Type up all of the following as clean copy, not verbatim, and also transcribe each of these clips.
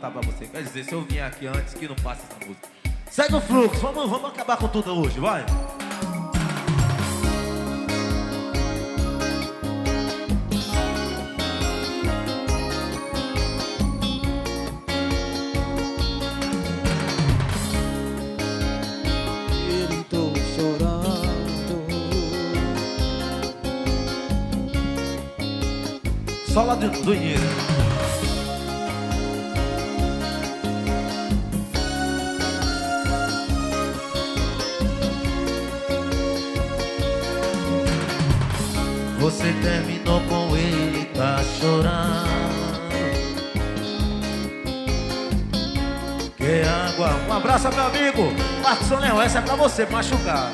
cantar pra você. Quer dizer, se eu vim aqui antes, que não passa essa música. Segue o fluxo, vamos acabar com tudo hoje, vai. Só lá do início. Você terminou com ele, tá chorando. Quer água? Um abraço, meu amigo Marcos Leão, essa é pra você, pra machucar.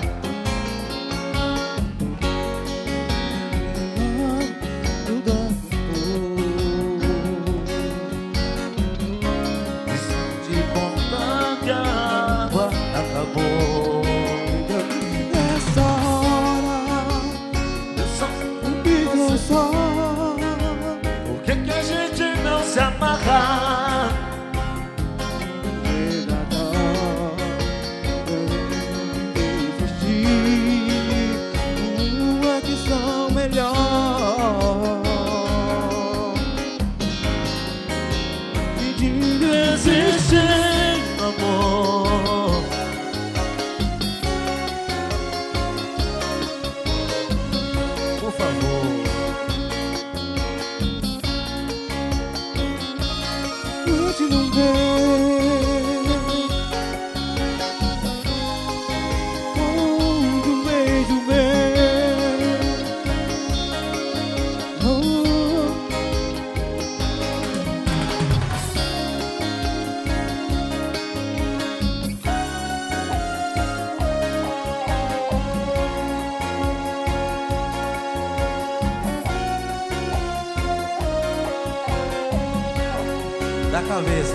Da cabeça.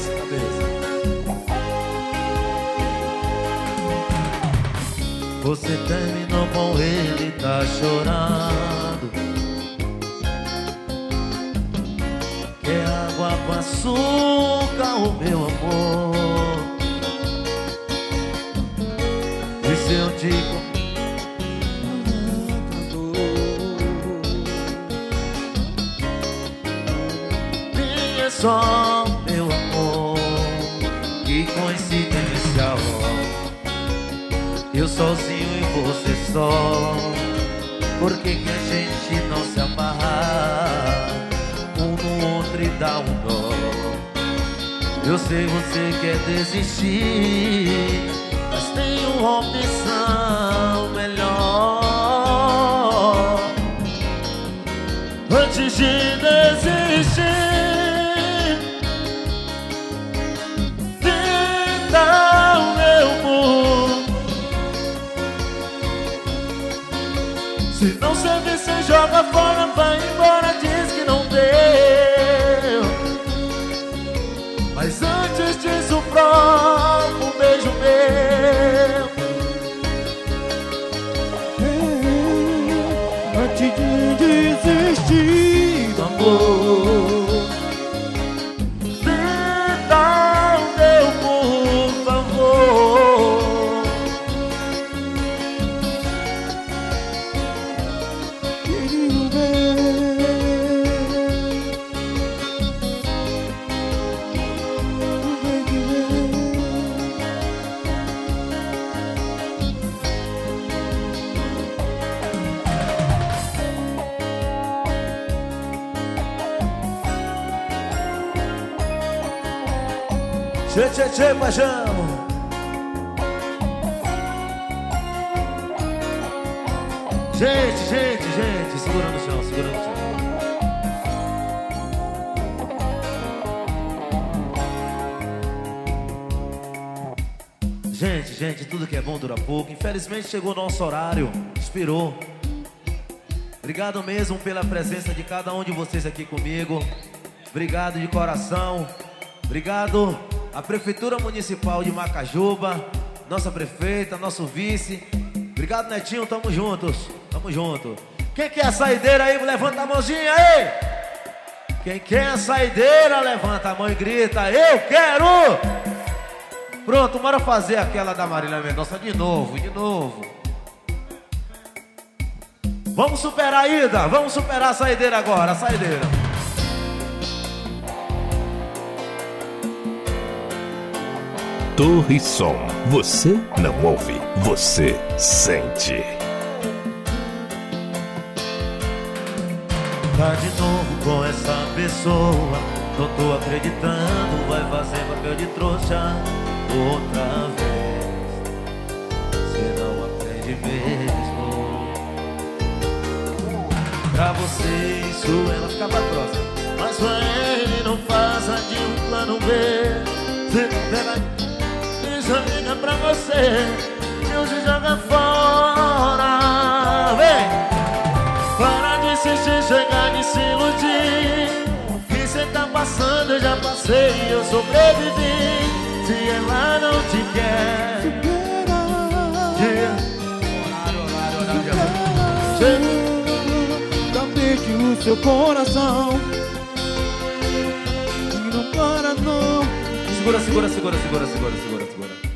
Você terminou com ele, tá chorando. Quer água com açúcar, o meu amor? E se eu digo só, meu amor, que coincidência, eu sozinho e você só. Por que que a gente não se amarra um no outro e dá um nó? Eu sei você quer desistir, mas tem uma opção melhor. Antes de desistir, se não servir, você joga fora, vai embora, diz que não deu. Mas antes disso, prova um beijo meu. Antes de desistir do amor, tenta o meu, por favor. Tchê, paixão. Gente, segura no chão, Gente, tudo que é bom dura pouco. Infelizmente chegou o nosso horário, expirou. Obrigado mesmo pela presença de cada um de vocês aqui comigo. Obrigado de coração. Obrigado à Prefeitura Municipal de Macajuba, nossa prefeita, nosso vice. Obrigado, Netinho, tamo juntos. Quem quer a saideira aí? Levanta a mãozinha aí. Quem quer a saideira, levanta a mão e grita: eu quero! Pronto, bora fazer aquela da Marília Mendonça de novo, de novo. Vamos superar a ida, vamos superar a saideira agora, a saideira. Torre Som, você não ouve, você sente. Tá de novo com essa pessoa, não tô acreditando, vai fazer papel de trouxa outra vez. Cê não aprende mesmo. Pra você isso ela fica próxima, mas pra ele não passa de um plano B. Cê pega e só liga pra você, não se joga fora. Vem! Para de insistir, chegar de se iludir. O que cê tá passando eu já passei, eu sobrevivi. Se ela não te quer, já perdi o seu coração e não para não. Segura, segura, segura, segura, segura, segura, segura.